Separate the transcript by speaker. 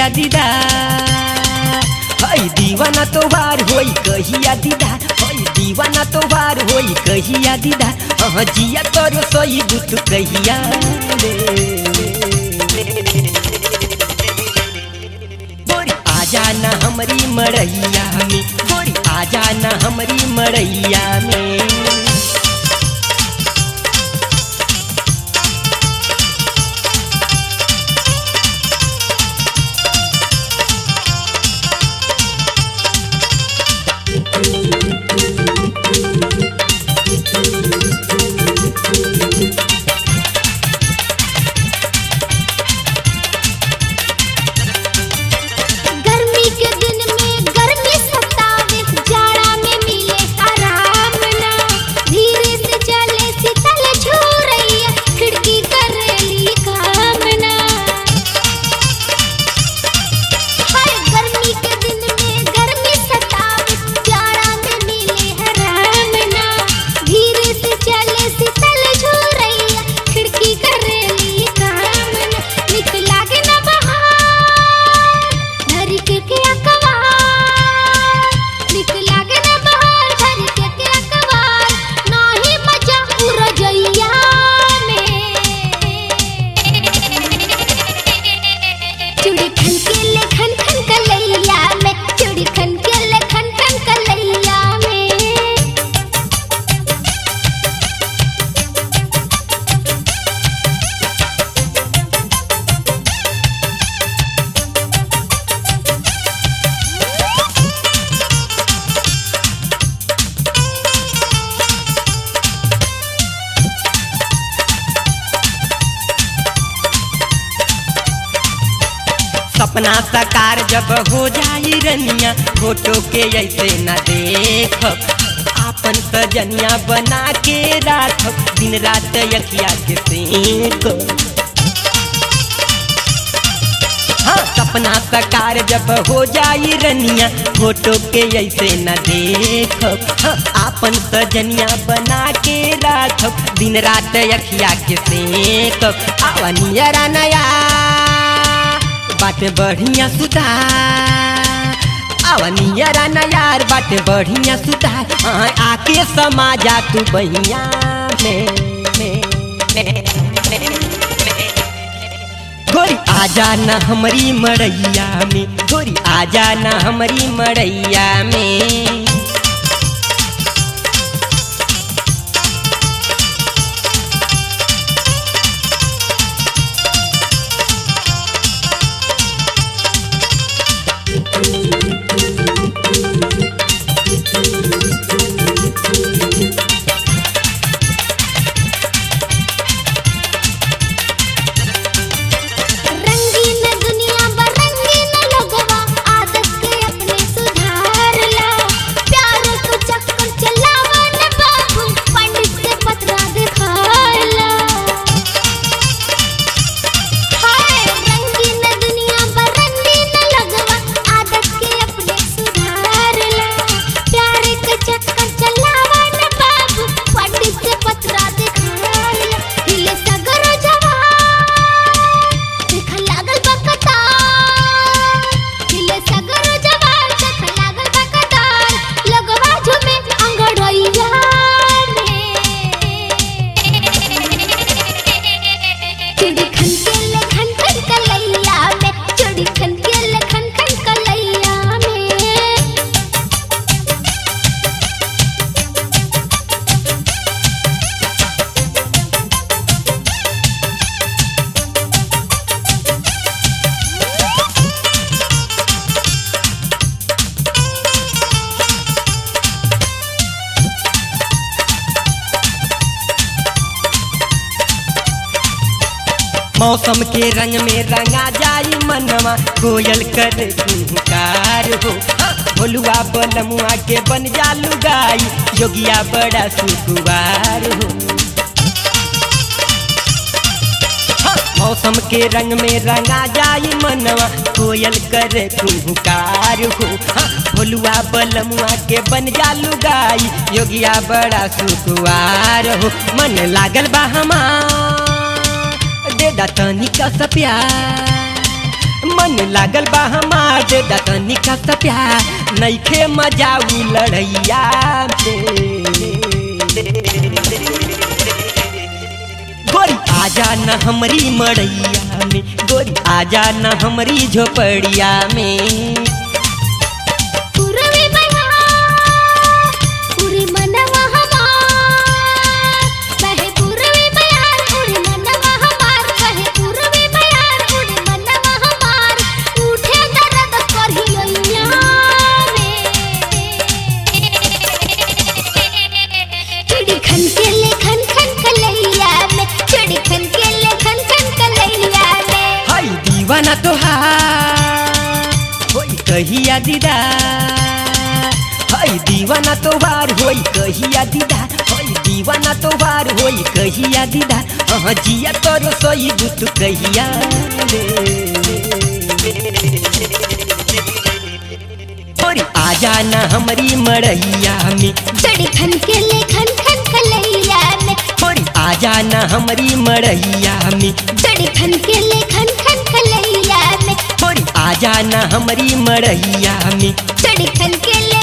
Speaker 1: दीदा हई दीवाना तोहार होई कहिया दीदा हई दीवाना तोहार होई कहिया दीदा जिया तोरो सोई बुत कहिया गोरी आजा ना हमारी मड़ैया में गोरी आजा ना हमारी मड़ैया में। सपना साकार जब हो जाई रनिया फोटो के ऐसे न देख आपन सजनिया बना के राख दिन रात अखिया के सेक। हाँ सपना साकार जब हो जाई रनिया फोटो के ऐसे न देख हाँ, आपन सजनिया बना के राख दिन रात अखिया के सेक। आवनिया नया बाटे बढ़िया सुधार आवनिया राना यार बाटे बढ़िया सुधार आके समाजा तू बहिया में गोरी आजा ना हमारी मड़ैया में गोरी आजा ना हमारी मड़ैया में। मौसम के रंग में रंगा जाई मनवा कोयल करे हुंकार हो भोलुआ बलमुआ के बन जालू गाई जोगिया बड़ा सुकुवार हो। मौसम के रंग में रंगा जाई मनवा कोयल करे हुंकार हो भोलुआ बलमुआ के बन जालू गाई योगिया बड़ा सुकुवार हो। मन लागल बा हमार दे दा तनी का सा प्यार मन लागल बा हमार दे दतनी का प्यार नइखे मजा उ लड़ैया गोरी आजा न हमरी मड़ैया में गोरी आजा न हमरी झोपड़िया में दीवाना तोहार होई कहिया दीदा हई दीवाना तोहार होई कहिया दीदा हई दीवाना तोहार होई कहिया दीदा हाँ जिया तोरो सोई बुत कहिया गोरी आजा न हमरी मड़ैया में
Speaker 2: चढ़ी खन के ले खन खन कलैया में
Speaker 1: गोरी आजा न हमरी मड़ैया में
Speaker 2: चढ़ी खन के ले खन खन कलैया में
Speaker 1: गोरी आजा न हमरी मड़ैया में
Speaker 2: चढ़ी खन के ले